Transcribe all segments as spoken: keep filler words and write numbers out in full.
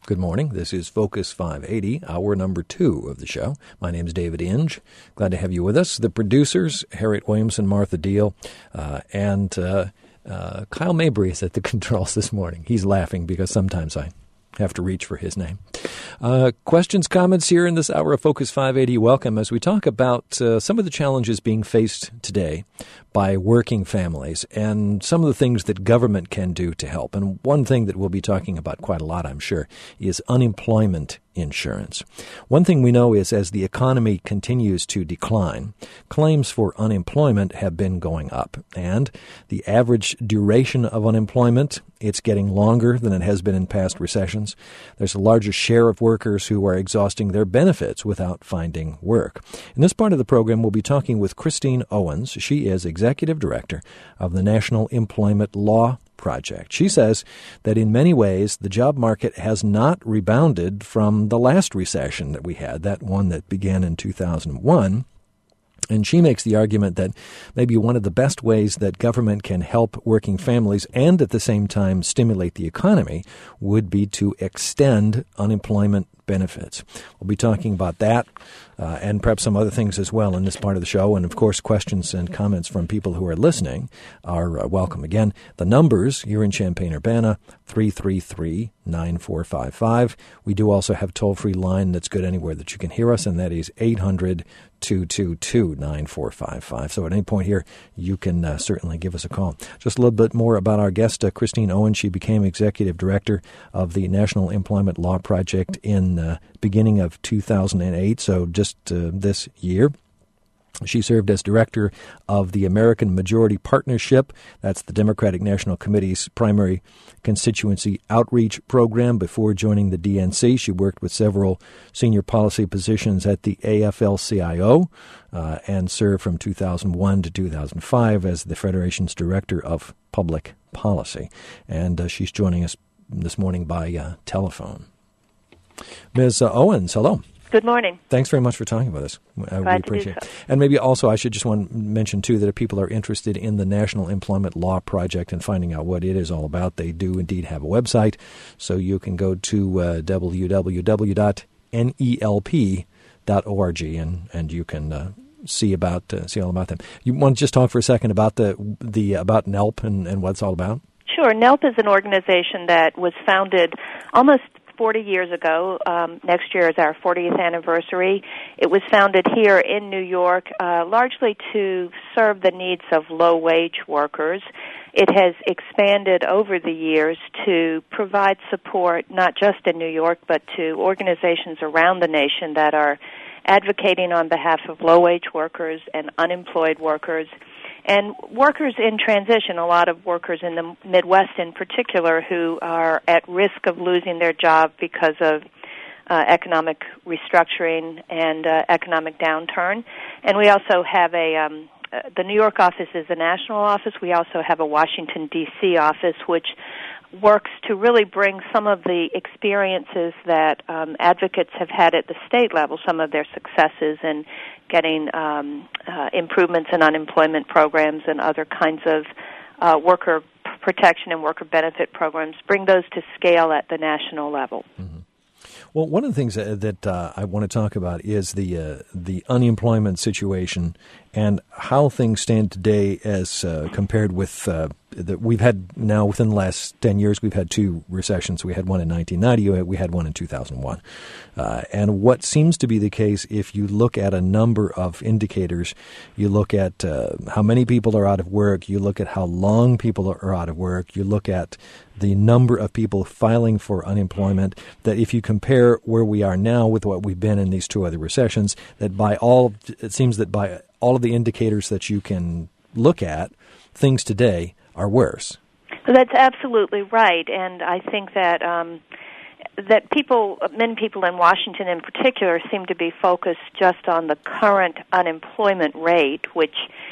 Good morning. This is Focus five eighty, hour number two of the show. My name is David Inge. Glad to have you with us. The producers, Harriet Williamson, Martha Deal, uh, and uh, uh, Kyle Mabry is at the controls this morning. He's laughing because sometimes I have to reach for his name. Uh, questions, comments here in this hour of Focus five eighty. Welcome as we talk about uh, some of the challenges being faced today by working families and some of the things that government can do to help. And one thing that we'll be talking about quite a lot, I'm sure, is unemployment insurance. One thing we know is as the economy continues to decline, claims for unemployment have been going up. And the average duration of unemployment, it's getting longer than it has been in past recessions. There's a larger share of workers who are exhausting their benefits without finding work. In this part of the program, we'll be talking with Christine Owens. She is Executive Director of the National Employment Law Project. She says that in many ways the job market has not rebounded from the last recession that we had, that one that began in two thousand one. And she makes the argument that maybe one of the best ways that government can help working families and at the same time stimulate the economy would be to extend unemployment benefits. We'll be talking about that uh, and perhaps some other things as well in this part of the show. And, of course, questions and comments from people who are listening are uh, welcome. Again, the numbers here in Champaign-Urbana, three three three, nine four five five. We do also have a toll-free line that's good anywhere that you can hear us, and that is eight hundred, two two two, nine four five five. So at any point here, you can uh, certainly give us a call. Just a little bit more about our guest, uh, Christine Owens. She became Executive Director of the National Employment Law Project in the uh, beginning of two thousand eight, so just uh, this year. She served as director of the American Majority Partnership. That's the Democratic National Committee's primary constituency outreach program. Before joining the D N C, she worked with several senior policy positions at the A F L C I O uh, and served from two thousand one to two thousand five as the Federation's Director of Public Policy. And uh, she's joining us this morning by uh, telephone. Miz Owens, hello. Good morning. Thanks very much for talking with us. Uh, we appreciate it. And maybe also I should just want to mention, too, that if people are interested in the National Employment Law Project and finding out what it is all about, they do indeed have a website. So you can go to uh, w w w dot n e l p dot org and, and you can uh, see about uh, see all about them. You want to just talk for a second about the the about N E L P and, and what it's all about? Sure. N E L P is an organization that was founded almost forty years ago. Um, next year is our fortieth anniversary. It was founded here in New York, uh, largely to serve the needs of low-wage workers. It has expanded over the years to provide support not just in New York, but to organizations around the nation that are advocating on behalf of low-wage workers and unemployed workers. And workers in transition, a lot of workers in the Midwest in particular who are at risk of losing their job because of uh, economic restructuring and uh, economic downturn. And we also have a, um, uh, the New York office is a national office. We also have a Washington, D C office, which works to really bring some of the experiences that um, advocates have had at the state level, some of their successes in getting um, uh, improvements in unemployment programs and other kinds of uh, worker protection and worker benefit programs, bring those to scale at the national level. Mm-hmm. Well, one of the things that, that uh, I want to talk about is the uh, the unemployment situation and how things stand today as uh, compared with uh, that we've had now within the last ten years. We've had two recessions. We had one in nineteen ninety. We had one in two thousand one. Uh, and what seems to be the case, if you look at a number of indicators, you look at uh, how many people are out of work, you look at how long people are out of work, you look at the number of people filing for unemployment, that if you compare where we are now with what we've been in these two other recessions, that by all, it seems that by all of the indicators that you can look at, things today are worse. That's absolutely right, and I think that um, that people, many people in Washington in particular, seem to be focused just on the current unemployment rate, which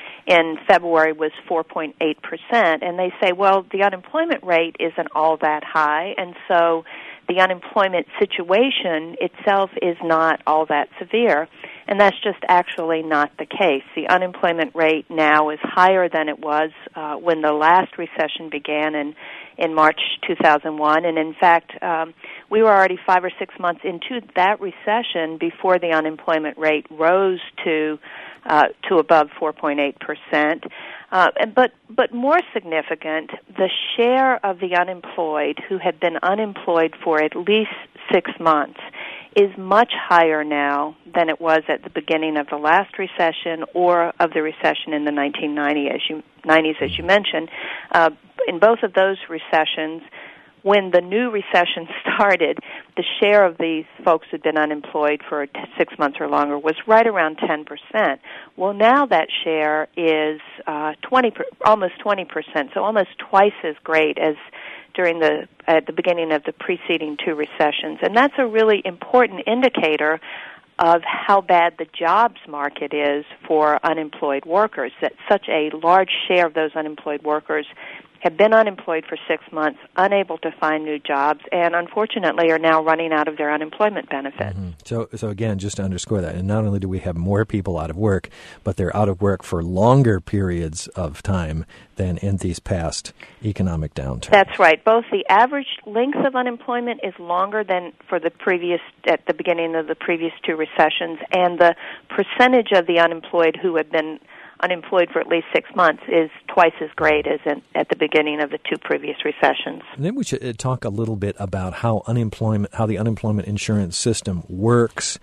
in February was four point eight percent, and they say, well, the unemployment rate isn't all that high, and so the unemployment situation itself is not all that severe, and that's just actually not the case. The unemployment rate now is higher than it was uh, when the last recession began in, in March two thousand one. And in fact, um, we were already five or six months into that recession before the unemployment rate rose to uh, to above four point eight percent. Uh, but but more significant, the share of the unemployed who had been unemployed for at least six months is much higher now than it was at the beginning of the last recession or of the recession in the nineteen nineties, as you, nineties, as you mentioned. Uh, in both of those recessions, when the new recession started, the share of these folks who'd been unemployed for six months or longer was right around ten percent. Well, now that share is uh, twenty, almost twenty percent, so almost twice as great as during the at the beginning of the preceding two recessions. And that's a really important indicator of how bad the jobs market is for unemployed workers, that such a large share of those unemployed workers have been unemployed for six months, unable to find new jobs, and unfortunately are now running out of their unemployment benefit. Mm-hmm. So, so again, just to underscore that, and not only do we have more people out of work, but they're out of work for longer periods of time than in these past economic downturns. That's right. Both the average length of unemployment is longer than for the previous, at the beginning of the previous two recessions, and the percentage of the unemployed who have been unemployed for at least six months is twice as great as in, at the beginning of the two previous recessions. And then we should talk a little bit about how unemployment, how the unemployment insurance system works,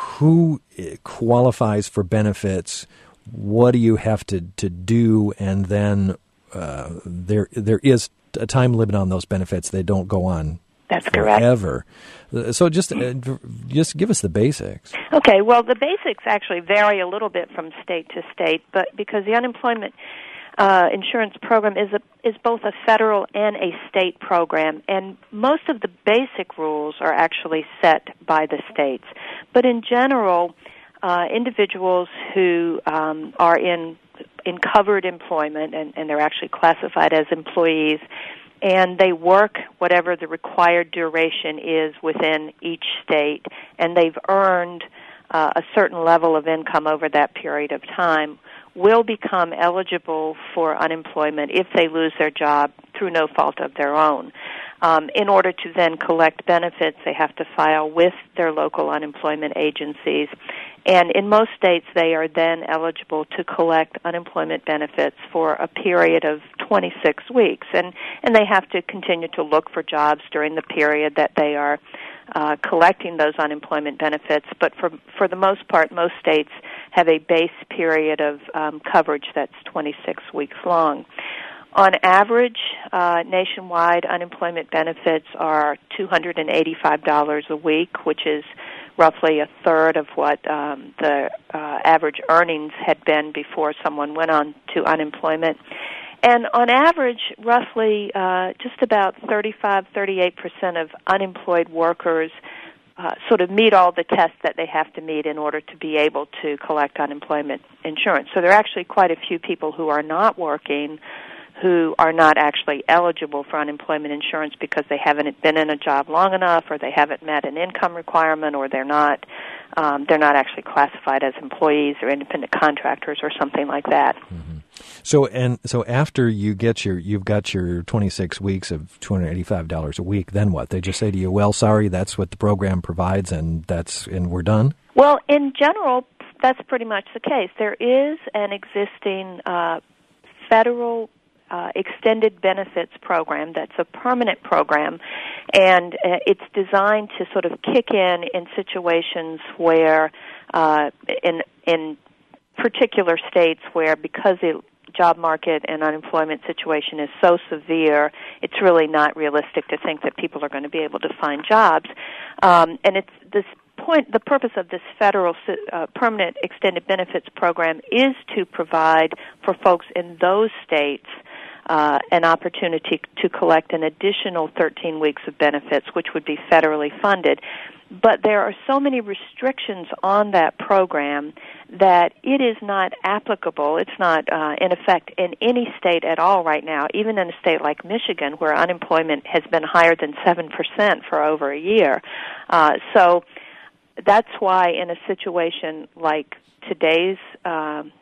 who qualifies for benefits, what do you have to, to do, and then uh, there there is a time limit on those benefits. They don't go on That's forever. correct. So just uh, just give us the basics. Okay, well, the basics actually vary a little bit from state to state, but because the unemployment uh, insurance program is a, is both a federal and a state program, and most of the basic rules are actually set by the states. But in general, uh, individuals who um, are in in covered employment, and, and they're actually classified as employees, and they work whatever the required duration is within each state, and they've earned uh, a certain level of income over that period of time, will become eligible for unemployment if they lose their job through no fault of their own. Um, in order to then collect benefits, they have to file with their local unemployment agencies. And in most states, they are then eligible to collect unemployment benefits for a period of twenty-six weeks. And, and they have to continue to look for jobs during the period that they are uh, collecting those unemployment benefits. But for, for the most part, most states have a base period of um, coverage that's twenty-six weeks long. On average, uh, nationwide unemployment benefits are two hundred eighty-five dollars a week, which is roughly a third of what um, the uh, average earnings had been before someone went on to unemployment. And on average, roughly uh, just about thirty-five, thirty-eight percent of unemployed workers uh, sort of meet all the tests that they have to meet in order to be able to collect unemployment insurance. So there are actually quite a few people who are not working who are not actually eligible for unemployment insurance because they haven't been in a job long enough, or they haven't met an income requirement, or they're not um, they're not actually classified as employees or independent contractors or something like that. Mm-hmm. So and so after you get your you've got your twenty-six weeks of two hundred eighty-five dollars a week, then what? They just say to you, "Well, sorry, that's what the program provides, and that's and we're done." Well, in general, that's pretty much the case. There is an existing uh, federal Uh, extended benefits program that's a permanent program, and uh, it's designed to sort of kick in in situations where uh, in in particular states where, because the job market and unemployment situation is so severe, it's really not realistic to think that people are going to be able to find jobs. Um, and it's this point, the purpose of this federal uh, permanent extended benefits program is to provide for folks in those states Uh, an opportunity to collect an additional thirteen weeks of benefits, which would be federally funded. But there are so many restrictions on that program that it is not applicable. It's not uh, in effect in any state at all right now, even in a state like Michigan, where unemployment has been higher than seven percent for over a year. Uh, so that's why in a situation like today's um,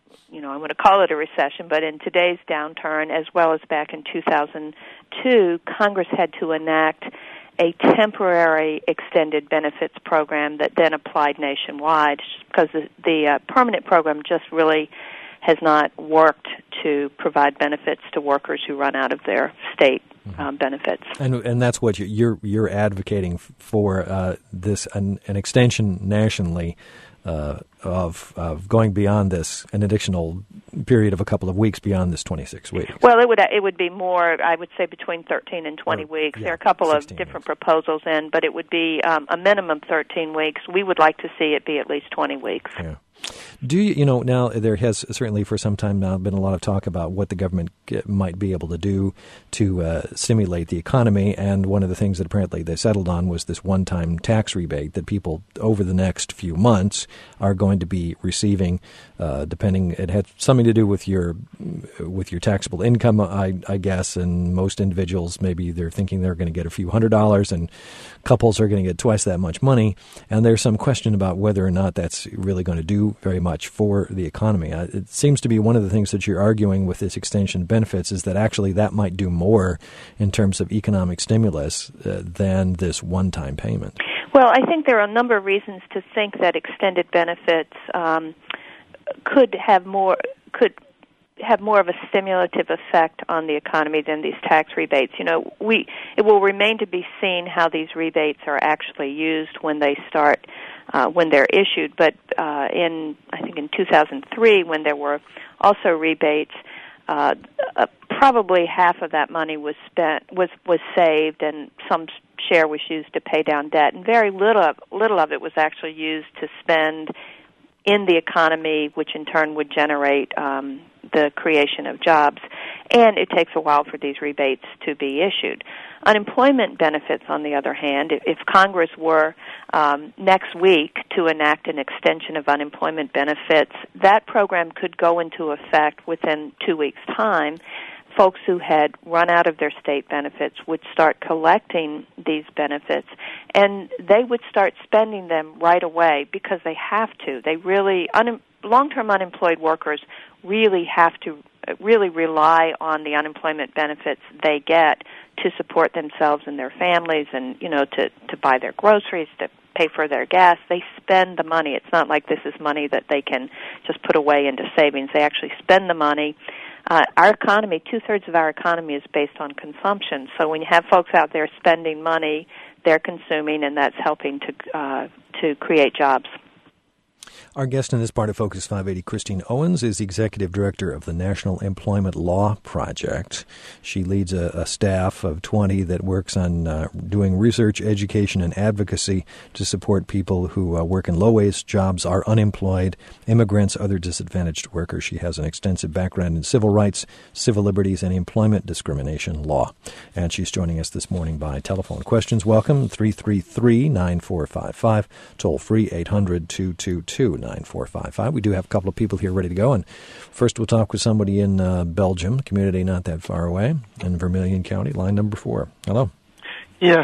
you know, I'm going to call it a recession, but in today's downturn, as well as back in two thousand two, Congress had to enact a temporary extended benefits program that then applied nationwide, because the, the uh, permanent program just really has not worked to provide benefits to workers who run out of their state um, benefits. And and that's what you're you're advocating for, uh, this an, an extension nationally uh, of of going beyond this, an additional period of a couple of weeks beyond this twenty-six weeks. Well, it would it would be more, I would say, between thirteen and twenty or, weeks. Yeah, there are a couple of different weeks. proposals in, but it would be um, a minimum thirteen weeks. We would like to see it be at least twenty weeks. Yeah. Do you, you know, now there has certainly for some time now been a lot of talk about what the government might be able to do to uh, stimulate the economy, and one of the things that apparently they settled on was this one-time tax rebate that people over the next few months are going to be receiving, uh, depending, it had something to do with your with your taxable income, I, I guess, and most individuals, maybe they're thinking they're going to get a few hundred dollars, and couples are going to get twice that much money, and there's some question about whether or not that's really going to do very much for the economy. Uh, it seems to be one of the things that you're arguing with this extension of benefits is that actually that might do more in terms of economic stimulus uh, than this one-time payment. Well, I think there are a number of reasons to think that extended benefits um, could have more could have more of a stimulative effect on the economy than these tax rebates. You know, we it will remain to be seen how these rebates are actually used when they start, uh, when they're issued. But uh, in I think in two thousand three, when there were also rebates, uh, uh, probably half of that money was spent was was saved, and some share was used to pay down debt, and very little of, little of it was actually used to spend in the economy, which in turn would generate um, the creation of jobs. And it takes a while for these rebates to be issued. Unemployment benefits, on the other hand, if Congress were um, next week to enact an extension of unemployment benefits, that program could go into effect within two weeks' time. Folks who had run out of their state benefits would start collecting these benefits, and they would start spending them right away because they have to. They really, un- long-term unemployed workers really have to really rely on the unemployment benefits they get to support themselves and their families, and, you know, to, to buy their groceries, to pay for their gas. They spend the money. It's not like this is money that they can just put away into savings. They actually spend the money. Uh, our economy, two-thirds of our economy is based on consumption. So when you have folks out there spending money, they're consuming, and that's helping to uh, to create jobs. Our guest in this part of Focus five eighty, Christine Owens, is the Executive Director of the National Employment Law Project. She leads a, a staff of twenty that works on uh, doing research, education, and advocacy to support people who uh, work in low-wage jobs, are unemployed, immigrants, other disadvantaged workers. She has an extensive background in civil rights, civil liberties, and employment discrimination law. And she's joining us this morning by telephone. Questions, welcome, three three three, nine four five five, toll free, eight hundred, two two two, nine four five five. We do have a couple of people here ready to go, and first we'll talk with somebody in uh, Belgium, community not that far away, in Vermilion County, line number four. Hello. Yes.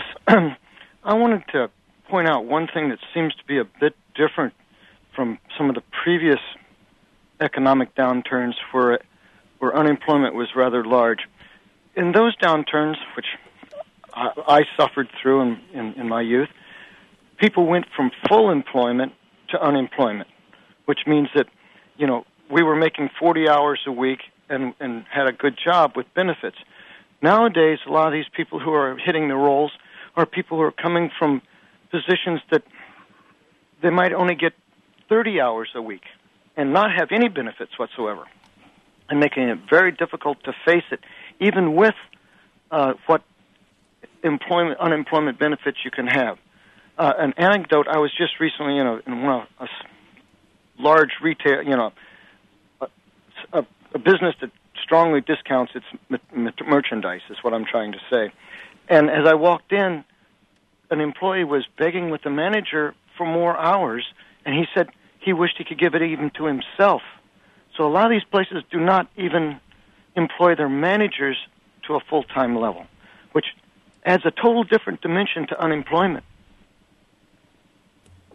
I wanted to point out one thing that seems to be a bit different from some of the previous economic downturns where, where unemployment was rather large. In those downturns, which I, I suffered through in, in, in my youth, people went from full employment to unemployment, which means that, you know, we were making forty hours a week and, and had a good job with benefits. Nowadays, a lot of these people who are hitting the rolls are people who are coming from positions that they might only get thirty hours a week and not have any benefits whatsoever, and making it very difficult to face it, even with uh, what employment, unemployment benefits you can have. Uh, an anecdote, I was just recently in, a, in one of a large retail, you know, a, a, a business that strongly discounts its m- merchandise, is what I'm trying to say. And as I walked in, an employee was begging with the manager for more hours, and he said he wished he could give it even to himself. So a lot of these places do not even employ their managers to a full-time level, which adds a total different dimension to unemployment.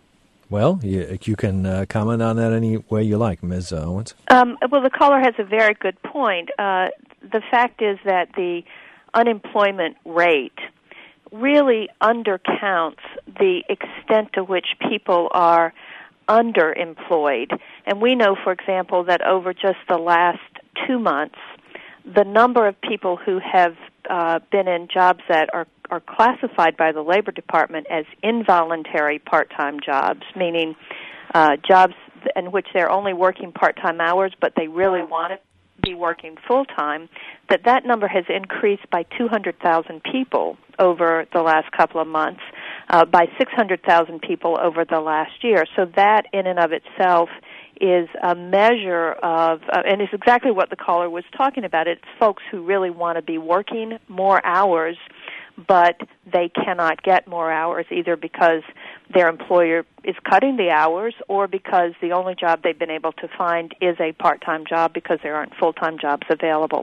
Well, you, you can uh, comment on that any way you like, Miz Owens. Um, well, the caller has a very good point. Uh, the fact is that the unemployment rate really undercounts the extent to which people are underemployed. And we know, for example, that over just the last two months, the number of people who have uh, been in jobs that are, are classified by the Labor Department as involuntary part-time jobs, meaning uh, jobs in which they're only working part-time hours, but they really want to be working full-time, that that number has increased by two hundred thousand people over the last couple of months, uh, by six hundred thousand people over the last year. So that in and of itself is a measure of, uh, and it's exactly what the caller was talking about. It's folks who really want to be working more hours, but they cannot get more hours either because their employer is cutting the hours or because the only job they've been able to find is a part-time job because there aren't full-time jobs available.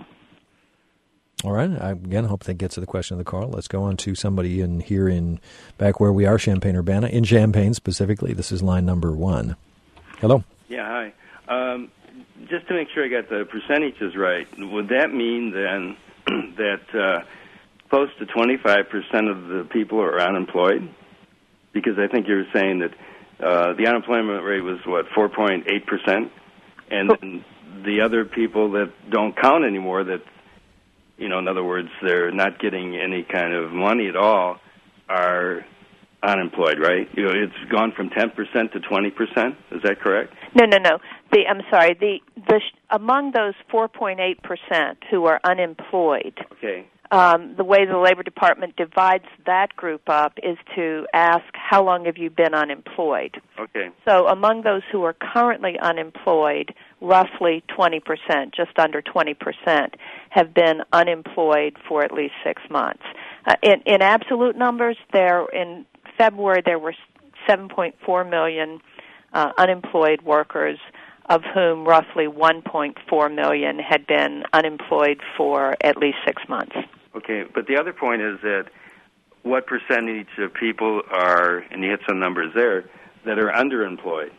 All right. I, again, hope that gets to the question of the caller. Let's go on to somebody in here in, back where we are, Champaign-Urbana, in Champaign specifically. This is line number one. Hello. Yeah, hi. Um, just to make sure I got the percentages right, would that mean then that uh, close to twenty-five percent of the people are unemployed? Because I think you were saying that uh, the unemployment rate was, what, four point eight percent? And then the other people that don't count anymore, that, you know, in other words, they're not getting any kind of money at all, are unemployed, right? You know, it's gone from ten percent to twenty percent. Is that correct? No, no, no. The I'm sorry. The the among those four point eight percent who are unemployed. Okay. Um, the way the Labor Department divides that group up is to ask, how long have you been unemployed? Okay. So among those who are currently unemployed, roughly twenty percent, just under twenty percent, have been unemployed for at least six months. Uh, in, in absolute numbers, there in February there were seven point four million uh, unemployed workers, of whom roughly one point four million had been unemployed for at least six months. Okay, but the other point is that what percentage of people are, and you hit some numbers there, that are underemployed?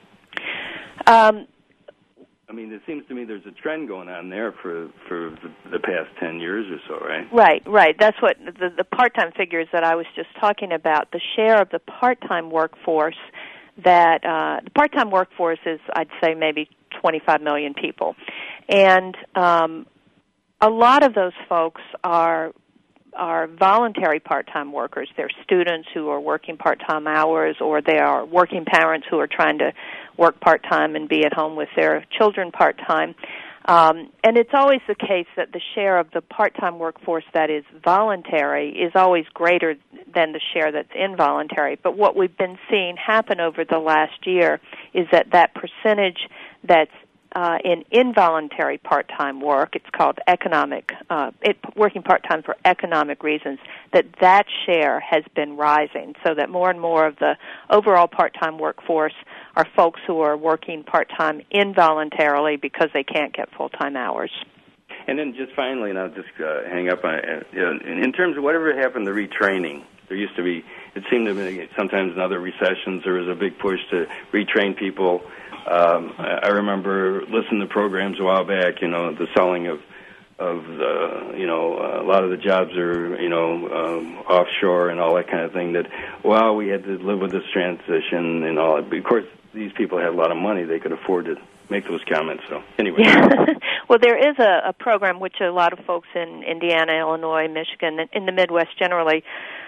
Um, I mean, it seems to me there's a trend going on there for for the, the past ten years or so, right? Right, right. That's what the, the part-time figures that I was just talking about. The share of the part-time workforce that uh, the part-time workforce is, I'd say, maybe twenty-five million people, and um, a lot of those folks are are voluntary part-time workers. They're students who are working part-time hours, or they are working parents who are trying to work part-time and be at home with their children part-time. Um, and it's always the case that the share of the part-time workforce that is voluntary is always greater than the share that's involuntary. But what we've been seeing happen over the last year is that that percentage that's uh, in involuntary part-time work, it's called economic, uh, it, working part-time for economic reasons, that that share has been rising, so that more and more of the overall part-time workforce are folks who are working part-time involuntarily because they can't get full-time hours. And then just finally, and I'll just uh, hang up on it, you know, in terms of whatever happened to retraining, there used to be, it seemed to be sometimes in other recessions there was a big push to retrain people. Um, I, I remember listening to programs a while back, you know, the selling of, of the, you know, uh, a lot of the jobs are, you know, um, offshore and all that kind of thing, that, well, we had to live with this transition and all that. But of course, these people had a lot of money. They could afford to make those comments. So anyway. Well, there is a, a program which a lot of folks in Indiana, Illinois, Michigan, in the Midwest generally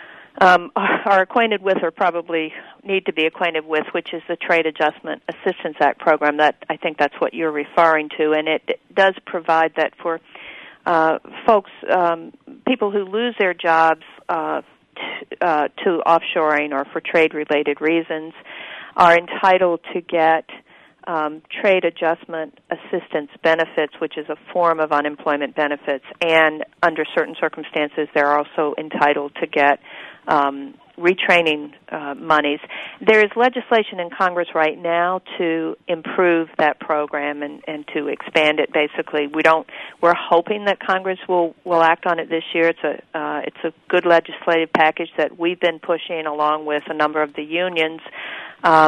um, are acquainted with, or probably need to be acquainted with, which is the Trade Adjustment Assistance Act program. That I think that's what you're referring to, and it does provide that for uh, folks, um, people who lose their jobs uh, t- uh, to offshoring or for trade-related reasons, are entitled to get um, trade adjustment assistance benefits, which is a form of unemployment benefits, and under certain circumstances they're also entitled to get um, retraining uh, monies. There is legislation in Congress right now to improve that program and, and to expand it. Basically, we don't. We're hoping that Congress will, will act on it this year. It's a uh, it's a good legislative package that we've been pushing along with a number of the unions. Um,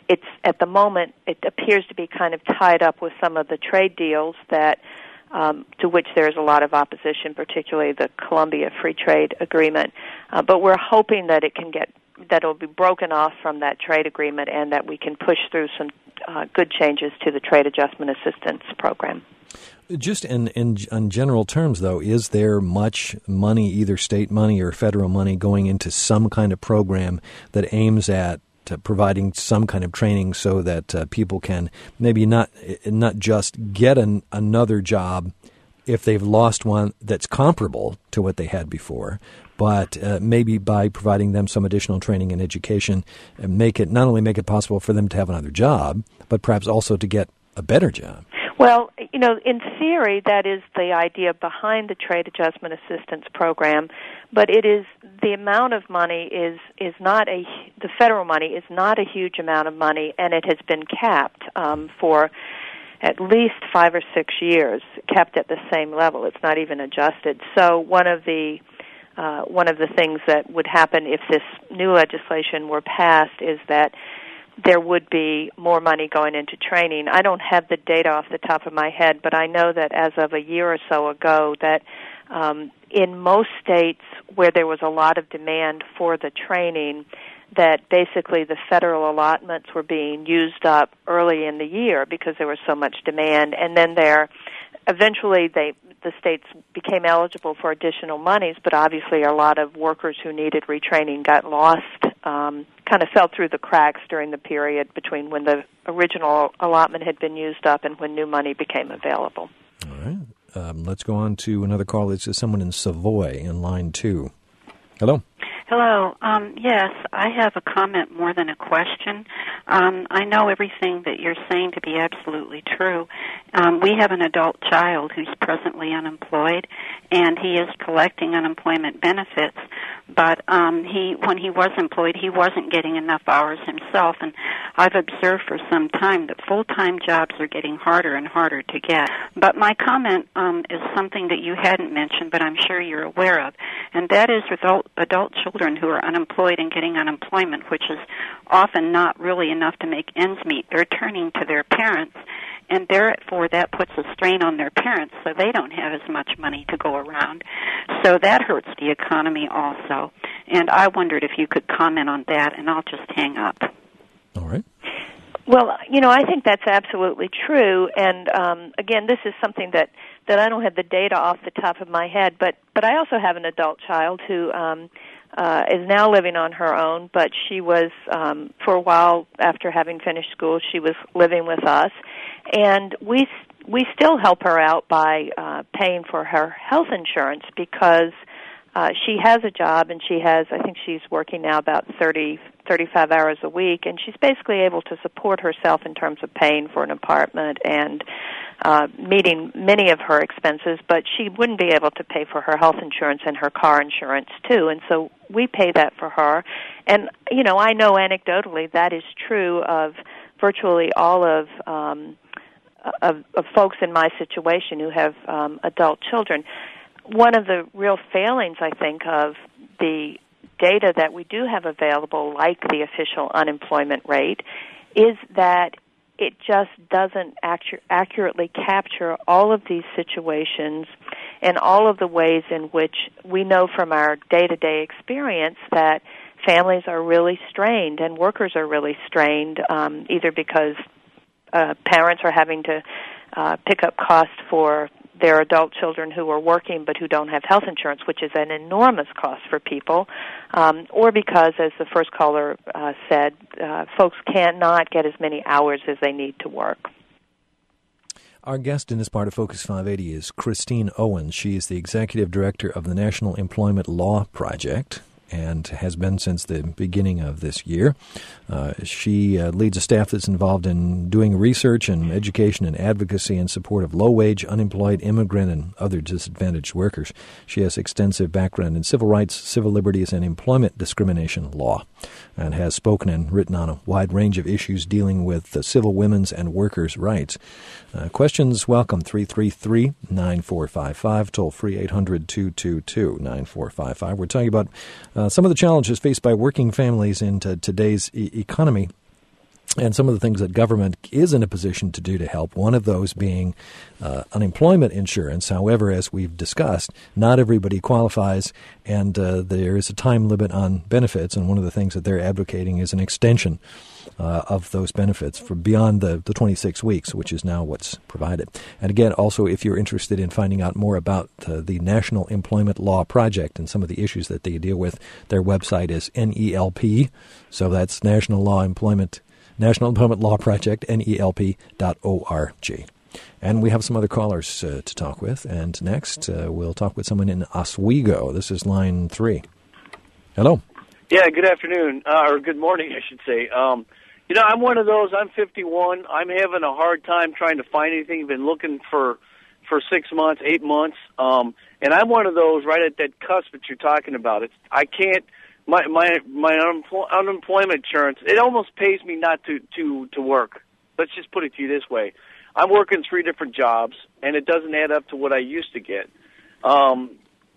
it's at the moment it appears to be kind of tied up with some of the trade deals that um, to which there's a lot of opposition, particularly the Colombia Free Trade Agreement. Uh, but we're hoping that it can get that it will be broken off from that trade agreement and that we can push through some uh, good changes to the Trade Adjustment Assistance Program. Just in, in in general terms, though, is there much money, either state money or federal money, going into some kind of program that aims at uh, providing some kind of training so that uh, people can maybe not not just get an, another job if they've lost one that's comparable to what they had before, but uh, maybe by providing them some additional training and education, uh, make it not only make it possible for them to have another job, but perhaps also to get a better job? Well, you know, in theory, that is the idea behind the Trade Adjustment Assistance Program, but it is the amount of money is is not a the federal money is not a huge amount of money, and it has been capped um, for at least five or six years, kept at the same level. It's not even adjusted. So one of the uh, one of the things that would happen if this new legislation were passed is that there would be more money going into training. I don't have the data off the top of my head, but I know that as of a year or so ago that um, in most states where there was a lot of demand for the training, that basically the federal allotments were being used up early in the year because there was so much demand, and then there eventually they the states became eligible for additional monies, but obviously a lot of workers who needed retraining got lost, um, kind of fell through the cracks during the period between when the original allotment had been used up and when new money became available. All right. Um, let's go on to another call. This is someone in Savoy in line two. Hello. Hello. Um, yes, I have a comment more than a question. Um, I know everything that you're saying to be absolutely true. Um, we have an adult child who's presently unemployed, and he is collecting unemployment benefits. But um, he, when he was employed, he wasn't getting enough hours himself. And I've observed for some time that full-time jobs are getting harder and harder to get. But my comment um, is something that you hadn't mentioned, but I'm sure you're aware of, and that is adult, adult children who are unemployed and getting unemployment, which is often not really enough to make ends meet. They're turning to their parents, and therefore that puts a strain on their parents, so they don't have as much money to go around. So that hurts the economy also. And I wondered if you could comment on that, and I'll just hang up. All right. Well, you know, I think that's absolutely true. And um, again, this is something that, that I don't have the data off the top of my head, but, but I also have an adult child who um, uh, is now living on her own, but she was, um, for a while after having finished school, she was living with us. And we we still help her out by uh, paying for her health insurance because uh, she has a job and she has, I think she's working now about thirty, thirty-five hours a week, and she's basically able to support herself in terms of paying for an apartment and uh, meeting many of her expenses, but she wouldn't be able to pay for her health insurance and her car insurance too, and so we pay that for her. And, you know, I know anecdotally that is true of virtually all of um, Of, of folks in my situation who have um, adult children. One of the real failings, I think, of the data that we do have available, like the official unemployment rate, is that it just doesn't actu- accurately capture all of these situations and all of the ways in which we know from our day-to-day experience that families are really strained and workers are really strained, um, either because Uh, parents are having to uh, pick up costs for their adult children who are working but who don't have health insurance, which is an enormous cost for people, um, or because, as the first caller uh, said, uh, folks cannot get as many hours as they need to work. Our guest in this part of Focus five eighty is Christine Owens. She is the Executive Director of the National Employment Law Project and has been since the beginning of this year. Uh, she uh, leads a staff that's involved in doing research and education and advocacy in support of low-wage, unemployed, immigrant, and other disadvantaged workers. She has extensive background in civil rights, civil liberties, and employment discrimination law, and has spoken and written on a wide range of issues dealing with the civil, women's, and workers' rights. Uh, questions welcome, three three three, nine four five five, toll free eight hundred, two two two, nine four five five. We're talking about uh, some of the challenges faced by working families in t- today's e- economy. and some of the things that government is in a position to do to help, one of those being uh, unemployment insurance. However, as we've discussed, not everybody qualifies, and uh, there is a time limit on benefits, and one of the things that they're advocating is an extension uh, of those benefits for beyond the, the twenty-six weeks, which is now what's provided. And again, also, if you're interested in finding out more about uh, the National Employment Law Project and some of the issues that they deal with, their website is N E L P, so that's National Law Employment National Employment Law Project, N E L P dot org. And we have some other callers uh, to talk with. And next, uh, we'll talk with someone in Oswego. This is line three. Hello. Yeah, good afternoon, uh, or good morning, I should say. Um, you know, I'm one of those, I'm fifty-one. I'm having a hard time trying to find anything. I've been looking for, for six months, eight months. Um, and I'm one of those right at that cusp that you're talking about. It's, I can't. My my my unempl- unemployment insurance, it almost pays me not to, to, to work. Let's just put it to you this way. I'm working three different jobs, and it doesn't add up to what I used to get. Um,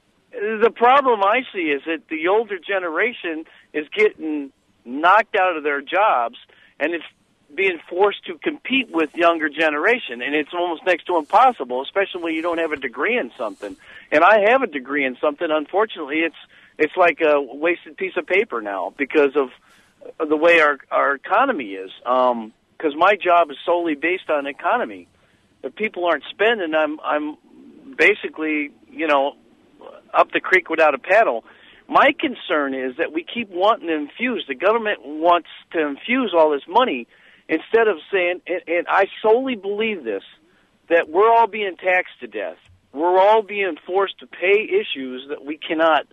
the problem I see is that the older generation is getting knocked out of their jobs, and it's being forced to compete with younger generation, and it's almost next to impossible, especially when you don't have a degree in something. And I have a degree in something. Unfortunately, it's It's like a wasted piece of paper now because of the way our, our economy is. Um, because my job is solely based on economy. If people aren't spending, I'm I'm basically, you know, up the creek without a paddle. My concern is that we keep wanting to infuse. The government wants to infuse all this money instead of saying, and, and I solely believe this, that we're all being taxed to death. We're all being forced to pay issues that we cannot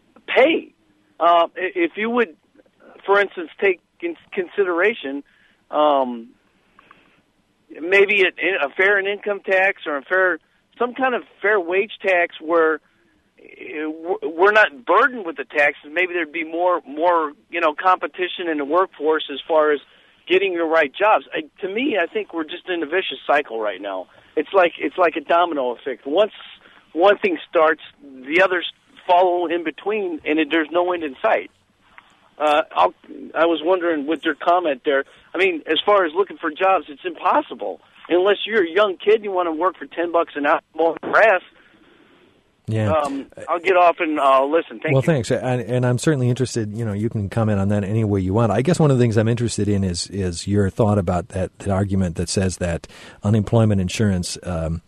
pay. Uh, if you would, for instance, take in consideration um, maybe a, a fair and income tax or a fair, some kind of fair wage tax where we're not burdened with the taxes. Maybe there'd be more, more you know, competition in the workforce as far as getting the right jobs. I, to me, I think we're just in a vicious cycle right now. It's like it's like a domino effect. Once one thing starts, the others follow in between, and it, there's no end in sight. Uh, I'll, I was wondering with your comment there, I mean, as far as looking for jobs, it's impossible. Unless you're a young kid and you want to work for ten bucks an hour mowing grass. Yeah. Um, I'll get off and uh, listen. Thank well, you. thanks. And, and I'm certainly interested, you know, you can comment on that any way you want. I guess one of the things I'm interested in is is your thought about that, that argument that says that unemployment insurance um,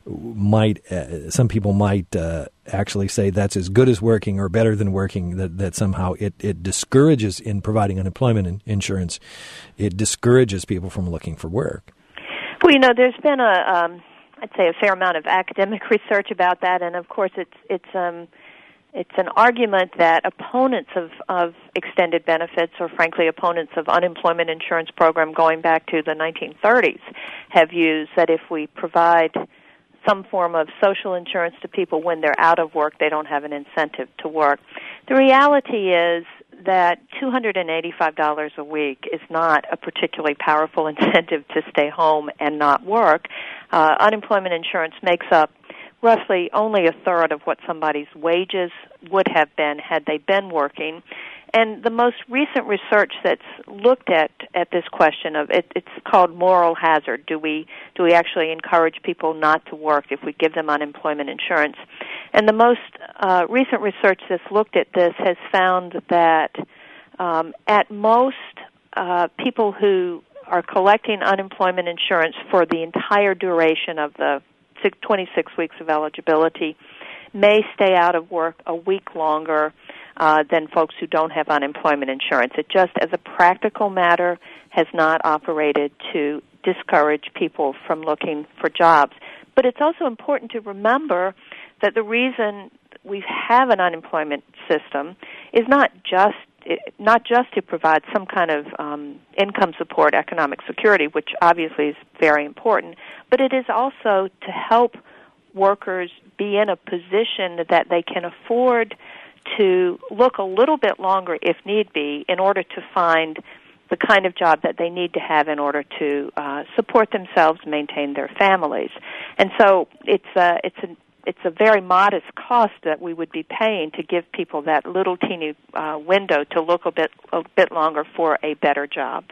might, uh, some people might uh, actually say that's as good as working or better than working, that, that somehow it, it discourages in providing unemployment in, insurance. It discourages people from looking for work. Well, you know, there's been a, um, I'd say, a fair amount of academic research about that, and of course, it's it's um, it's an argument that opponents of, of extended benefits, or frankly, opponents of unemployment insurance program going back to the nineteen thirties, have used, that if we provide some form of social insurance to people when they're out of work, they don't have an incentive to work. The reality is that two hundred eighty-five dollars a week is not a particularly powerful incentive to stay home and not work. Uh, unemployment insurance makes up roughly only a third of what somebody's wages would have been had they been working. And the most recent research that's looked at at this question of it, it's called moral hazard. Do we do we actually encourage people not to work if we give them unemployment insurance? And the most uh, recent research that's looked at this has found that um, at most uh, people who are collecting unemployment insurance for the entire duration of the twenty-six weeks of eligibility may stay out of work a week longer Uh, than folks who don't have unemployment insurance. It just, as a practical matter, has not operated to discourage people from looking for jobs. But it's also important to remember that the reason we have an unemployment system is not just not just to provide some kind of um, income support, economic security, which obviously is very important, but it is also to help workers be in a position that they can afford to look a little bit longer, if need be, in order to find the kind of job that they need to have in order to uh, support themselves, maintain their families. And so it's a, it's a, it's a very modest cost that we would be paying to give people that little teeny uh, window to look a bit a bit longer for a better job. Mm-hmm.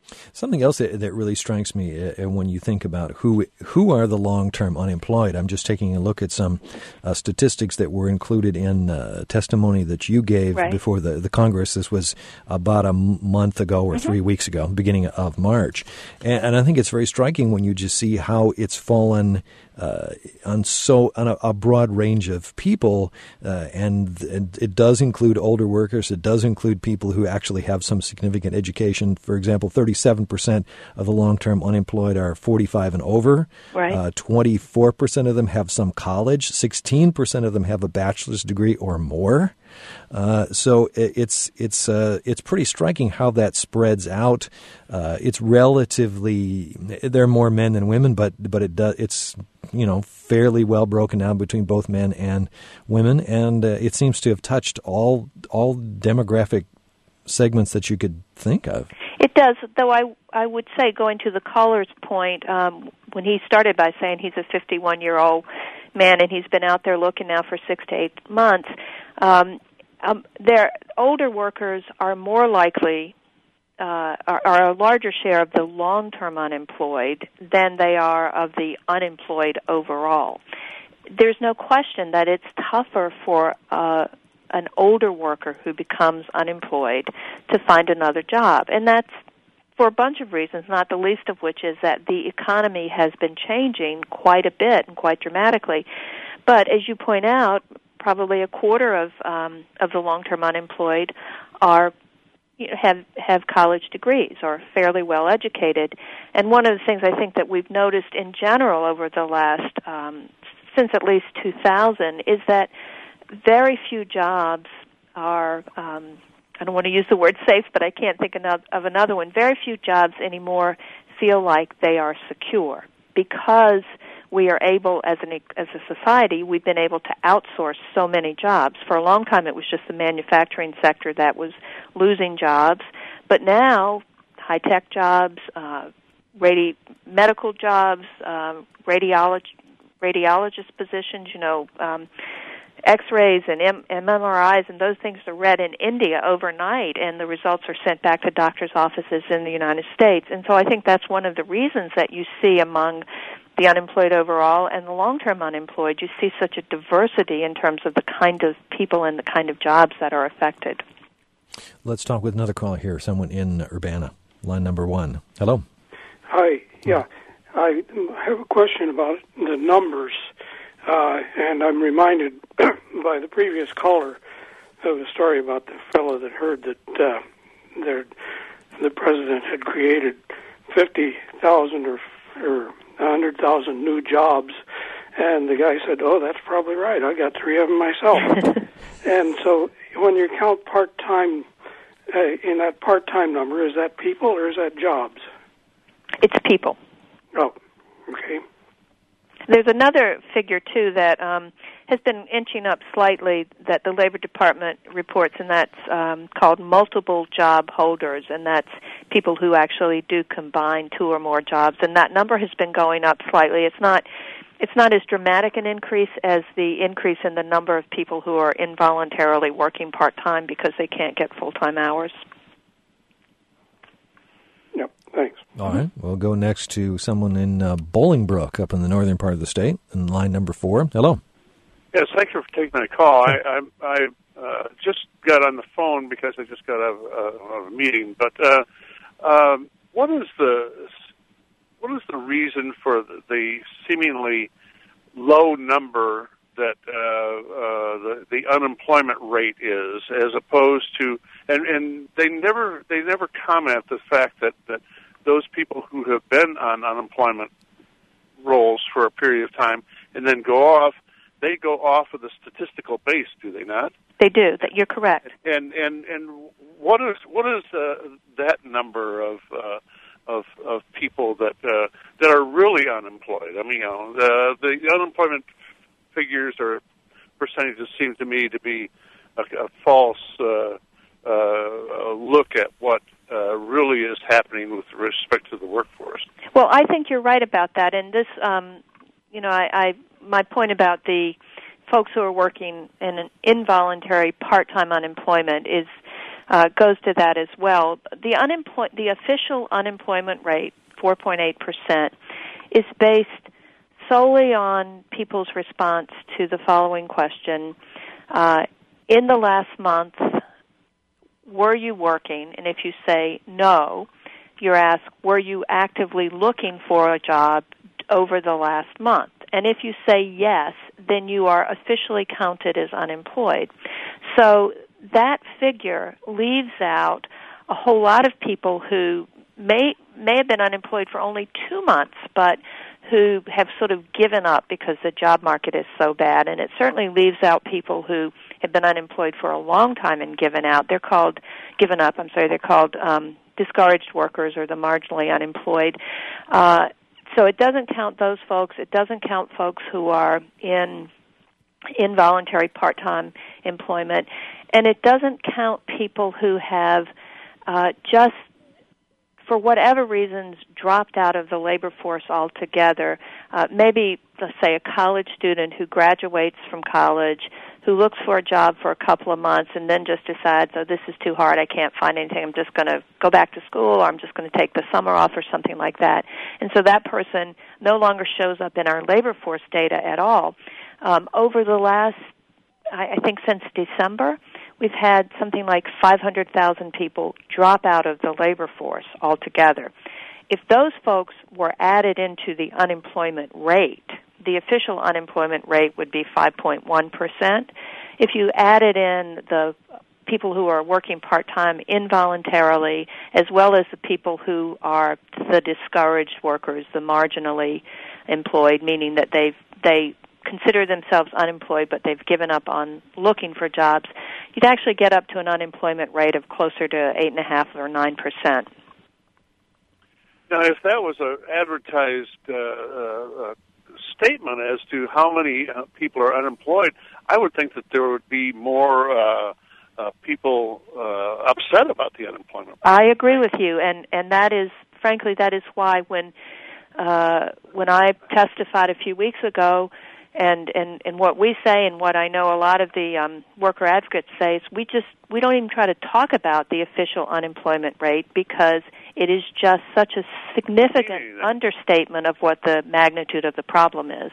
Something else that, that really strikes me uh, when you think about who who are the long-term unemployed. I'm just taking a look at some uh, statistics that were included in uh, testimony that you gave right. before the, the Congress. This was about a m- month ago or mm-hmm. three weeks ago, beginning of March. And, and I think it's very striking when you just see how it's fallen uh, on so on a, a broad range of people, uh, and, and it does include older workers. It does include people who actually have some significant education. For example, thirty-seven percent of the long-term unemployed are forty-five and over. Right. Uh, twenty-four percent of them have some college. sixteen percent of them have a bachelor's degree or more. Uh, so it's it's uh, it's pretty striking how that spreads out. Uh, it's relatively there are more men than women, but but it does it's you know fairly well broken down between both men and women, and uh, it seems to have touched all all demographic segments that you could think of. It does, though I I would say, going to the caller's point, um, when he started by saying he's a fifty-one-year-old man and he's been out there looking now for six to eight months, um, um, their older workers are more likely, uh, are, are a larger share of the long-term unemployed than they are of the unemployed overall. There's no question that it's tougher for uh, an older worker who becomes unemployed to find another job. And that's for a bunch of reasons, not the least of which is that the economy has been changing quite a bit and quite dramatically. But as you point out, probably a quarter of um, of the long-term unemployed are you know, have have college degrees or fairly well educated. And one of the things I think that we've noticed in general over the last um, since at least two thousand is that very few jobs are, um, I don't want to use the word safe, but I can't think of another one. Very few jobs anymore feel like they are secure because we are able, as an as a society, we've been able to outsource so many jobs. For a long time, it was just the manufacturing sector that was losing jobs, but now high-tech jobs, uh, radi- medical jobs, um, radiolog- radiologist positions, you know, um, X-rays and M- MRIs and those things are read in India overnight, and the results are sent back to doctors' offices in the United States. And so I think that's one of the reasons that you see among the unemployed overall and the long-term unemployed, you see such a diversity in terms of the kind of people and the kind of jobs that are affected. Let's talk with another caller here, someone in Urbana, line number one. Hello. Hi. Yeah, I have a question about the numbers. Uh, and I'm reminded by the previous caller of a story about the fellow that heard that uh, their, the president had created fifty thousand or, or one hundred thousand new jobs, and the guy said, oh, that's probably right. I got three of them myself. And so when you count part-time, uh, in that part-time number, is that people or is that jobs? It's people. Oh, okay. There's another figure, too, that um, has been inching up slightly that the Labor Department reports, and that's um, called multiple job holders, and that's people who actually do combine two or more jobs. And that number has been going up slightly. It's not it's not as dramatic an increase as the increase in the number of people who are involuntarily working part-time because they can't get full-time hours. Yep, thanks. All right, we'll go next to someone in uh, Bolingbrook up in the northern part of the state, in line number four. Hello. Yes, thank you for taking my call. I I, I uh, just got on the phone because I just got out of, uh, of a meeting. But uh, um, what is the what is the reason for the, the seemingly low number that uh, uh, the the unemployment rate is, as opposed to and, and they never they never comment the fact that, that those people who have been on unemployment rolls for a period of time and then go off, they go off of the statistical base, do they not? They do. That you're correct. And and and what is what is uh, that number of uh, of of people that uh, that are really unemployed? I mean, you know, the the unemployment figures or percentages seem to me to be a, a false uh, uh, look at what uh, really is happening with respect to the workforce. Well, I think you're right about that. And this, um, you know, I, I my point about the folks who are working in an involuntary part-time unemployment is uh, goes to that as well. The unemploy- the official unemployment rate, four point eight percent, is based solely on people's response to the following question. Uh, in the last month, were you working? And if you say no, you're asked, were you actively looking for a job over the last month? And if you say yes, then you are officially counted as unemployed. So that figure leaves out a whole lot of people who may may have been unemployed for only two months, but who have sort of given up because the job market is so bad. And it certainly leaves out people who have been unemployed for a long time and given out. They're called, given up, I'm sorry, they're called um, discouraged workers or the marginally unemployed. Uh, so it doesn't count those folks. It doesn't count folks who are in involuntary part-time employment. And it doesn't count people who have uh, just, for whatever reasons, dropped out of the labor force altogether. Uh, maybe, let's say, a college student who graduates from college, who looks for a job for a couple of months and then just decides, oh, this is too hard, I can't find anything, I'm just going to go back to school, or I'm just going to take the summer off or something like that. And so that person no longer shows up in our labor force data at all. Um, over the last, I, I think since December, we've had something like five hundred thousand people drop out of the labor force altogether. If those folks were added into the unemployment rate, the official unemployment rate would be five point one percent. If you added in the people who are working part-time involuntarily, as well as the people who are the discouraged workers, the marginally employed, meaning that they've, they consider themselves unemployed, but they've given up on looking for jobs, you'd actually get up to an unemployment rate of closer to eight point five or nine percent. Now, if that was an advertised uh, uh, statement as to how many uh, people are unemployed, I would think that there would be more uh, uh, people uh, upset about the unemployment. I agree with you, and, and that is, frankly, that is why when uh, when I testified a few weeks ago, And, and, and what we say and what I know a lot of the um, worker advocates say is we just we don't even try to talk about the official unemployment rate because it is just such a significant understatement of what the magnitude of the problem is.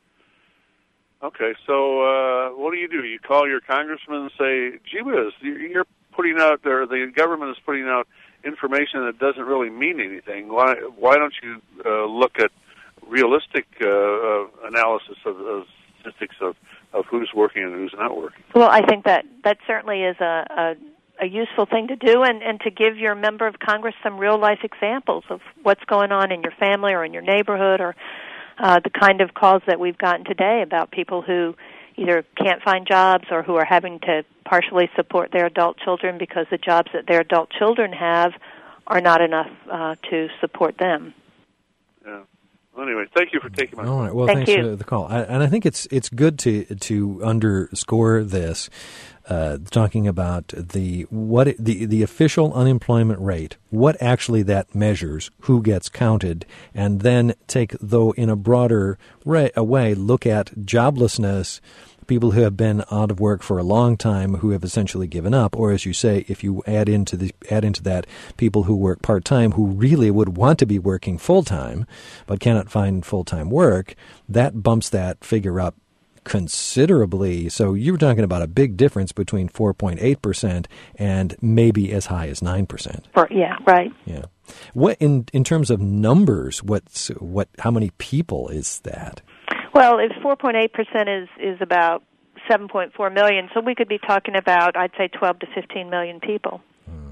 Okay, so uh, what do you do? You call your congressman and say, gee whiz, you're putting out there, the government is putting out information that doesn't really mean anything. Why, why don't you uh, look at realistic uh, uh, analysis of, of statistics of, of who's working and who's not working? Well, I think that that certainly is a, a, a useful thing to do, and, and to give your member of Congress some real-life examples of what's going on in your family or in your neighborhood, or uh, the kind of calls that we've gotten today about people who either can't find jobs or who are having to partially support their adult children because the jobs that their adult children have are not enough uh, to support them. Yeah. Anyway, thank you for taking my call. All right. Well, Thank thanks you. for the call. I, and I think it's it's good to to underscore this, uh, talking about the what it, the the official unemployment rate, what actually that measures, who gets counted, and then take, though in a broader way, a way look at joblessness, people who have been out of work for a long time who have essentially given up, or as you say, if you add into the add into that people who work part-time who really would want to be working full-time but cannot find full-time work, that bumps that figure up considerably. So you were talking about a big difference between four point eight percent and maybe as high as nine percent. Yeah, right. Yeah. What in in terms of numbers, what's what how many people is that? Well, if four point eight percent is, is about seven point four million, so we could be talking about, I'd say, twelve to fifteen million people.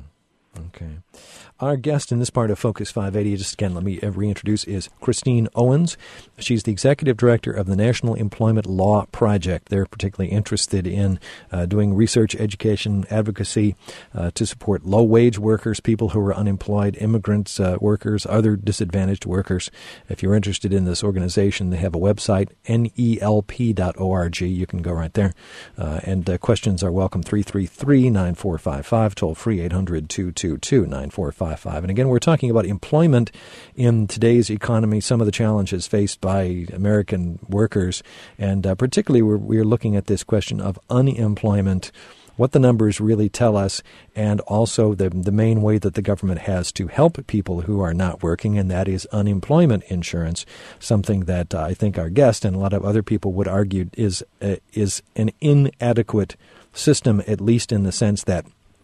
Mm, okay. Our guest in this part of Focus five eighty, just again, let me reintroduce, is Christine Owens. She's the Executive Director of the National Employment Law Project. They're particularly interested in uh, doing research, education, advocacy uh, to support low-wage workers, people who are unemployed, immigrants, uh, workers, other disadvantaged workers. If you're interested in this organization, they have a website, N E L P dot org. You can go right there. Uh, and uh, questions are welcome, three three three, nine four five five, toll-free, eight hundred, two two two, nine four five five. And again, we're talking about employment in today's economy, some of the challenges faced by American workers, and uh, particularly we're, we're looking at this question of unemployment. what the numbers really tell us, and also the the main way that the government has to help people who are not working, and that is unemployment insurance, something that I think our guest and a lot of other people would argue is uh, is an inadequate system, at least in the sense that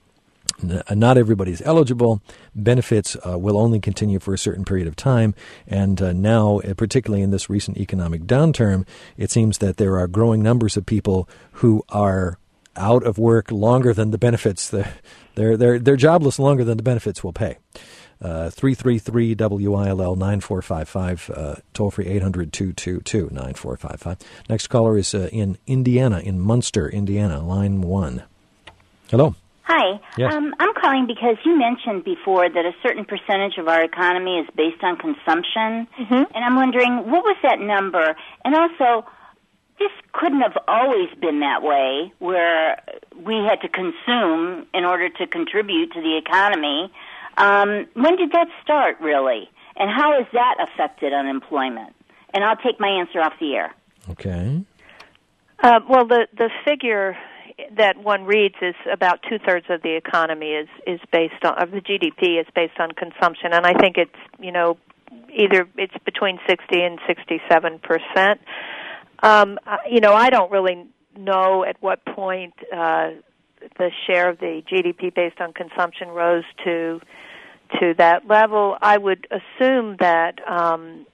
not everybody's eligible. Benefits uh, will only continue for a certain period of time. And uh, now, particularly in this recent economic downturn, it seems that there are growing numbers of people who are out of work longer than the benefits. They're, they're, they're, they're jobless longer than the benefits will pay. Uh, three three three W I L L nine four five five, uh, toll free eight hundred, two two two, nine four five five. Next caller is uh, in Indiana, in Munster, Indiana, line one. Hello. Hi. Yes. Um, I'm calling because you mentioned before that a certain percentage of our economy is based on consumption. Mm-hmm. And I'm wondering, what was that number? And also, this couldn't have always been that way, where we had to consume in order to contribute to the economy. Um, when did that start, really? And how has that affected unemployment? And I'll take my answer off the air. Okay. Uh, well, the, the figure that one reads is about two-thirds of the economy is, is based on, of the G D P is based on consumption. And I think it's, you know, either it's between sixty and sixty-seven percent. Um, you know, I don't really know at what point uh, the share of the G D P based on consumption rose to to that level. I would assume that um,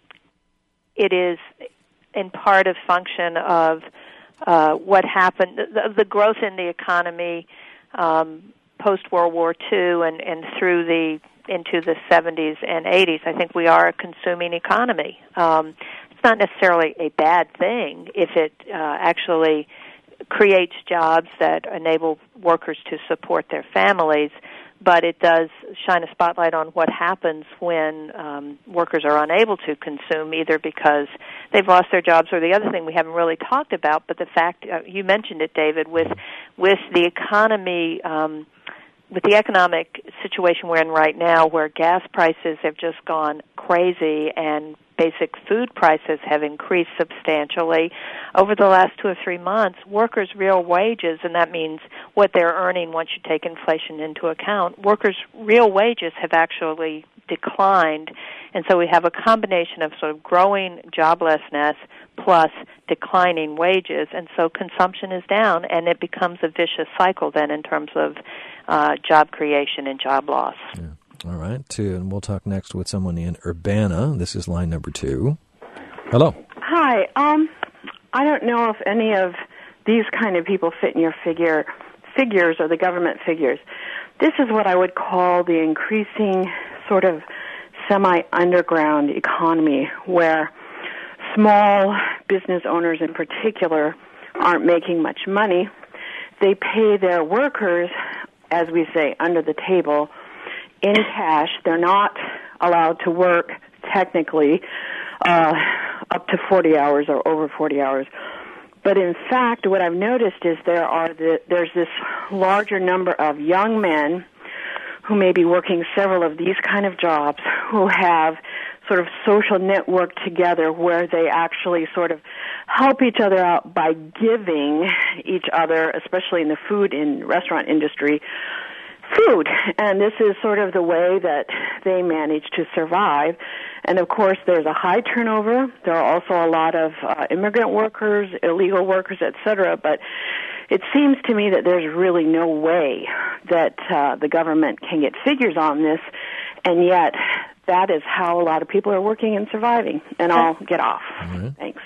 it is in part a function of uh, what happened, the, the growth in the economy um, post-World War Two and, and through the into the seventies and eighties. I think we are a consuming economy. Um, it's not necessarily a bad thing if it uh, actually creates jobs that enable workers to support their families, but it does shine a spotlight on what happens when um, workers are unable to consume, either because they've lost their jobs or the other thing we haven't really talked about, but the fact, uh, you mentioned it, David, with, with the economy, um, with the economic situation we're in right now, where gas prices have just gone crazy and basic food prices have increased substantially over the last two or three months, workers' real wages, and that means what they're earning once you take inflation into account, workers' real wages have actually declined. And so we have a combination of sort of growing joblessness plus declining wages, and so consumption is down, and it becomes a vicious cycle then in terms of uh, job creation and job loss. Yeah. All right, two, and we'll talk next with someone in Urbana. This is line number two. Hello. Hi. Um, I don't know if any of these kind of people fit in your figure figures or the government figures. This is what I would call the increasing sort of semi-underground economy, where small business owners in particular aren't making much money. They pay their workers, as we say, under the table, in cash. They're not allowed to work technically uh, up to forty hours or over forty hours. But in fact, what I've noticed is there are the, there's this larger number of young men who may be working several of these kind of jobs, who have sort of social network together where they actually sort of help each other out by giving each other, especially in the food and restaurant industry, food. And this is sort of the way that they manage to survive. And of course, there's a high turnover. There are also a lot of uh, immigrant workers, illegal workers, et cetera. But it seems to me that there's really no way that uh, the government can get figures on this, and yet that is how a lot of people are working and surviving. And I'll get off. Right. Thanks.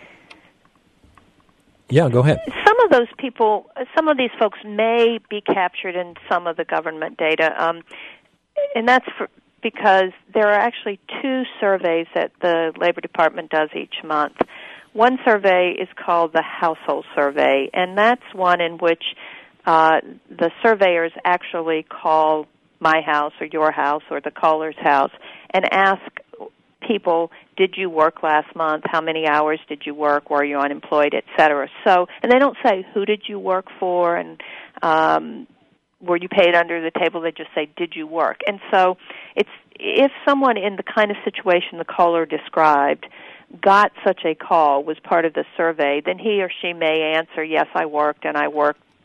Yeah, go ahead. Some of those people, some of these folks may be captured in some of the government data, um, and that's for, because there are actually two surveys that the Labor Department does each month. One survey is called the Household Survey, and that's one in which uh, the surveyors actually call my house or your house or the caller's house and ask people, did you work last month? How many hours did you work? Were you unemployed, et cetera? So, and they don't say, who did you work for? And um, were you paid under the table? They just say, did you work? And so it's, if someone in the kind of situation the caller described got such a call, was part of the survey, then he or she may answer, yes, I worked, and I worked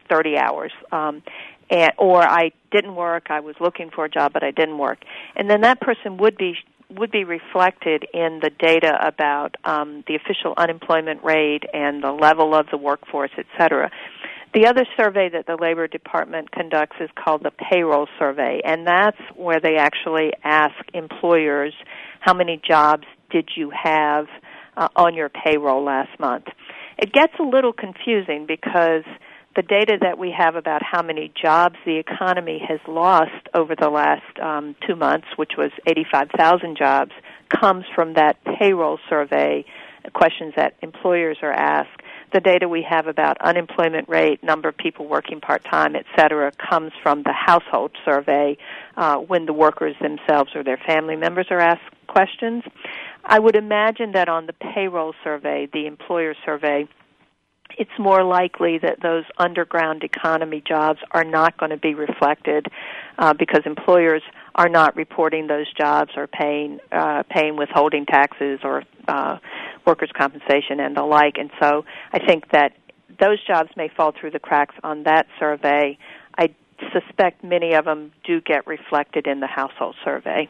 thirty hours. Um, and, or I didn't work, I was looking for a job, but I didn't work. And then that person would be would be reflected in the data about um, the official unemployment rate and the level of the workforce, et cetera. The other survey that the Labor Department conducts is called the payroll survey, and that's where they actually ask employers how many jobs did you have uh, on your payroll last month. It gets a little confusing because the data that we have about how many jobs the economy has lost over the last um, two months, which was eighty-five thousand jobs, comes from that payroll survey, questions that employers are asked. The data we have about unemployment rate, number of people working part-time, et cetera, comes from the household survey uh, when the workers themselves or their family members are asked questions. I would imagine that on the payroll survey, the employer survey, it's more likely that those underground economy jobs are not going to be reflected uh, because employers are not reporting those jobs or paying uh, paying withholding taxes or uh, workers' compensation and the like. And so I think that those jobs may fall through the cracks on that survey. I suspect many of them do get reflected in the household survey.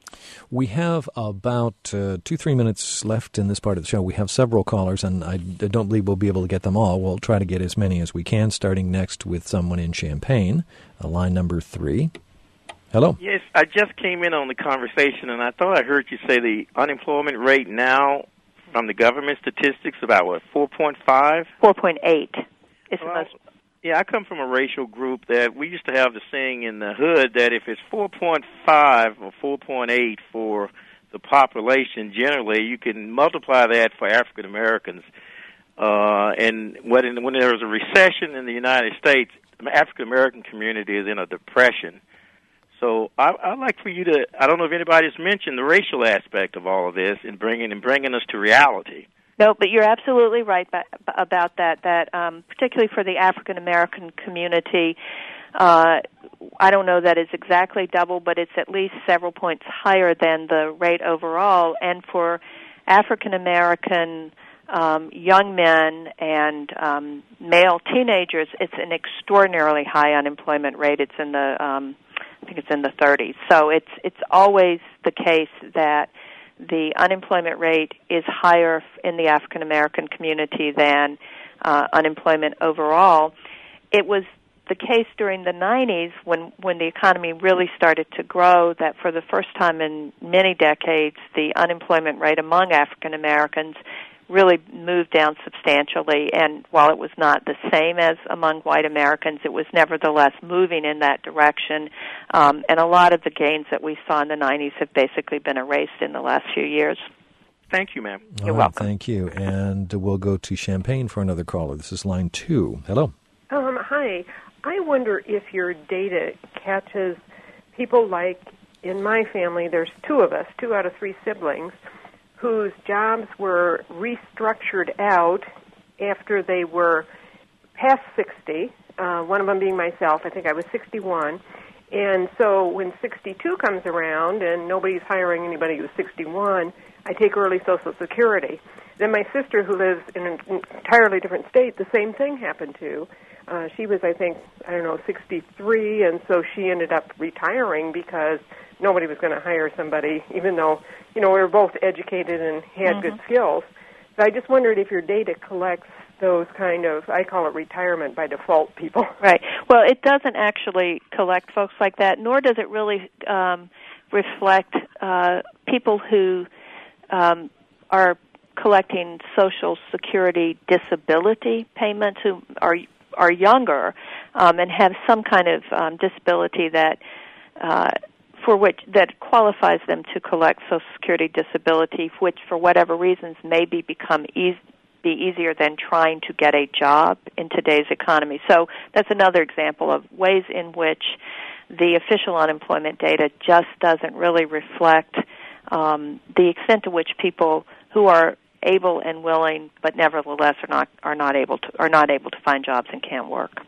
We have about uh, two, three minutes left in this part of the show. We have several callers, and I don't believe we'll be able to get them all. We'll try to get as many as we can, starting next with someone in Champaign, uh, line number three. Hello. Yes, I just came in on the conversation, and I thought I heard you say the unemployment rate now from the government statistics about, what, four point five? four point eight. It's well, the most... Yeah, I come from a racial group that we used to have the saying in the hood that if it's four point five or four point eight for the population generally, you can multiply that for African Americans. Uh, and when, when there was a recession in the United States, the African American community is in a depression. So I, I'd like for you to, I don't know if anybody's mentioned the racial aspect of all of this and bringing and bringing us to reality. No, but you're absolutely right about that, that um, particularly for the African-American community, uh, I don't know that it's exactly double, but it's at least several points higher than the rate overall. And for African-American um, young men and um, male teenagers, it's an extraordinarily high unemployment rate. It's in the, um, I think it's in the thirties. So it's it's always the case that the unemployment rate is higher in the African American community than uh, unemployment overall. It was the case during the nineties when, when the economy really started to grow that for the first time in many decades, the unemployment rate among African Americans really moved down substantially, and while it was not the same as among white Americans, it was nevertheless moving in that direction, um, and a lot of the gains that we saw in the nineties have basically been erased in the last few years. Thank you, ma'am. You're right, welcome. Thank you, and we'll go to Champaign for another caller. This is line two. Hello. Um, hi. I wonder if your data catches people like, in my family, there's two of us, two out of three siblings, whose jobs were restructured out after they were past sixty, uh, one of them being myself. I think I was sixty-one. And so when sixty-two comes around and nobody's hiring anybody who's sixty-one, I take early Social Security. Then my sister, who lives in an entirely different state, the same thing happened to. Uh, she was, I think, I don't know, sixty-three, and so she ended up retiring because nobody was going to hire somebody, even though, you know, we were both educated and had mm-hmm. good skills. So I just wondered if your data collects those kind of, I call it retirement by default people. Right. Well, it doesn't actually collect folks like that, nor does it really um, reflect uh, people who um, are collecting Social Security disability payments who are are younger um, and have some kind of um, disability that uh, for which that qualifies them to collect Social Security disability, which for whatever reasons maybe become easy. be easier than trying to get a job in today's economy. So that's another example of ways in which the official unemployment data just doesn't really reflect um, the extent to which people who are able and willing, but nevertheless are not are not able to are not able to find jobs and can't work.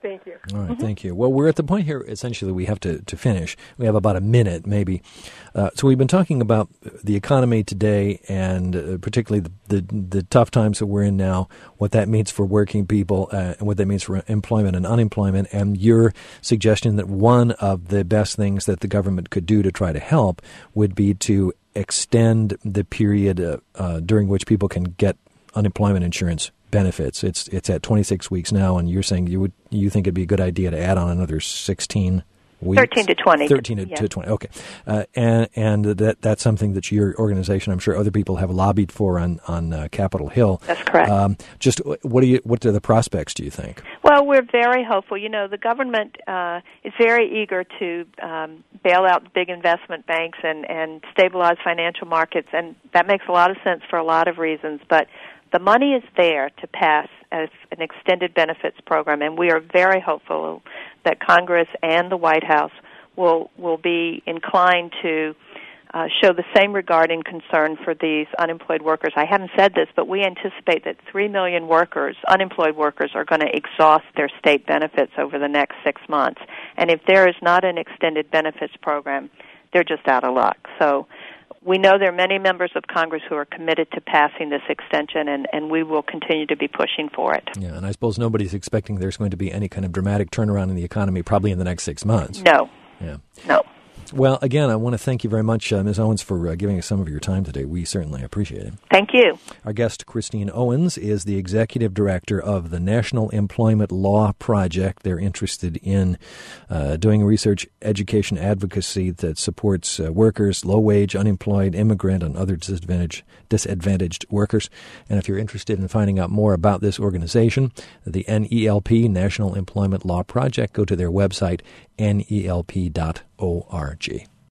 Thank you. All right, Mm-hmm. thank you. Well, we're at the point here, essentially, we have to, to finish. We have about a minute, maybe. Uh, so we've been talking about the economy today and uh, particularly the, the the tough times that we're in now, what that means for working people uh, and what that means for employment and unemployment, and your suggestion that one of the best things that the government could do to try to help would be to extend the period uh, uh, during which people can get unemployment insurance benefits. It's it's at twenty-six weeks now, and you're saying you would you think it'd be a good idea to add on another sixteen weeks? thirteen to twenty. thirteen to, yeah. to twenty. Okay, uh, and and that that's something that your organization, I'm sure other people have lobbied for on on uh, Capitol Hill. That's correct. Um, just what do you what are the prospects, do you think? Well, we're very hopeful. You know, the government uh, is very eager to um, bail out big investment banks and and stabilize financial markets, and that makes a lot of sense for a lot of reasons, but the money is there to pass as an extended benefits program, and we are very hopeful that Congress and the White House will will be inclined to uh, show the same regard and concern for these unemployed workers. I haven't said this, but we anticipate that three million workers, unemployed workers, are going to exhaust their state benefits over the next six months. And if there is not an extended benefits program, they're just out of luck. So we know there are many members of Congress who are committed to passing this extension, and, and we will continue to be pushing for it. Yeah, and I suppose nobody's expecting there's going to be any kind of dramatic turnaround in the economy probably in the next six months. No. Yeah. No. Well, again, I want to thank you very much, uh, Miz Owens, for uh, giving us some of your time today. We certainly appreciate it. Thank you. Our guest, Christine Owens, is the executive director of the National Employment Law Project. They're interested in uh, doing research, education, advocacy that supports uh, workers, low-wage, unemployed, immigrant, and other disadvantaged, disadvantaged workers. And if you're interested in finding out more about this organization, the N E L P, National Employment Law Project, go to their website, N E L P dot org.